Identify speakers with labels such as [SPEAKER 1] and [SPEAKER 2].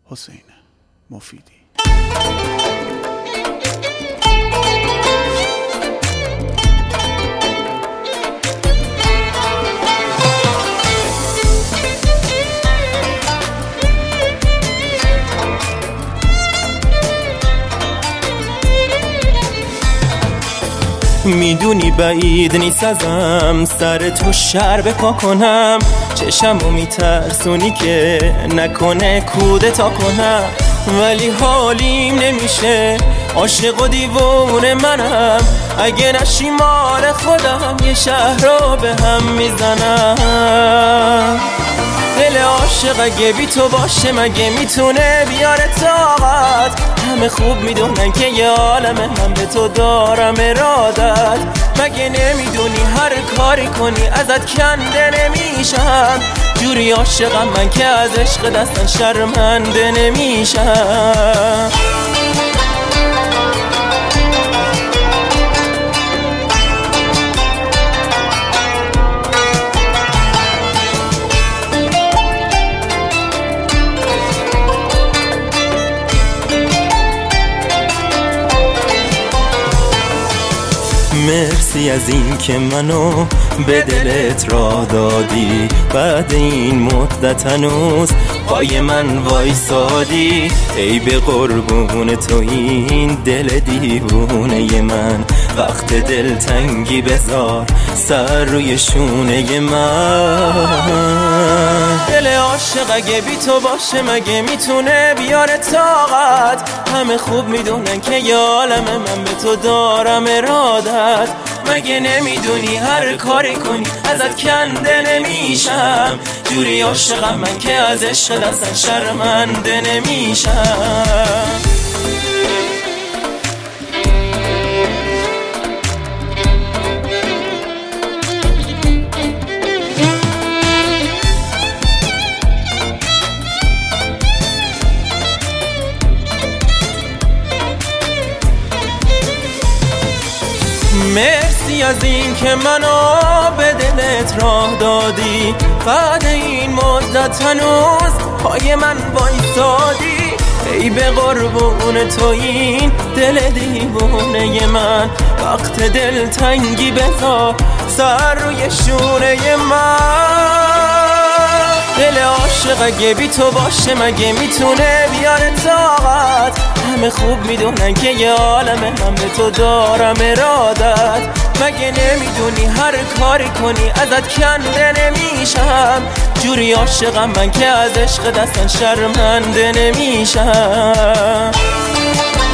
[SPEAKER 1] حسین مفیدی.
[SPEAKER 2] میدونی بعید نیست ازم سر تو شر بپا کنم، چشمو میترسونی که نکنه کودتا کنم، ولی حالیم نمیشه، عاشق و دیوونه منم، اگه نشی مال خودم یه شهر رو به هم میزنم. دل عاشق اگه بی تو باشه مگه میتونه بیاره طاقت، همه خوب میدونن که یه عالمه من به تو دارم ارادت، مگه نمیدونی هر کاری کنی ازت کنده نمیشم، جوری عاشقم من که از عشق دستن شرمنده نمیشم. مرسی از این که منو به دلت راه دادی، بعد این مدت هنوز پای من وایسادی، ای به قربون تو این دل دیوونه من، وقت دلتنگی بذار سر روی شونه من. دل عاشق اگه بی تو باشه مگه میتونه بیاره طاقت، همه خوب میدونن که یه عالمه من به تو دارم ارادت، مگه نمیدونی هر کاری کنی ازت کنده نمیشم، جوری عاشقم من که از عشق دستن شرمنده نمیشم. مرسی از این که منو به دلت راه دادی، بعد این مدت هنوز پای من وایسادی، ای به قربون تو این دل دیوونه من، وقت دلتنگی بذار سر روی شونه من. دل عاشق اگه بی تو باشه مگه میتونه بیاره طاقت، همه خوب میدونن که یه عالمه من به تو دارم ارادت، مگه نمیدونی هر کاری کنی ازت کنده نمیشم، جوری عاشقم من که از عشق دستن شرمنده نمیشم.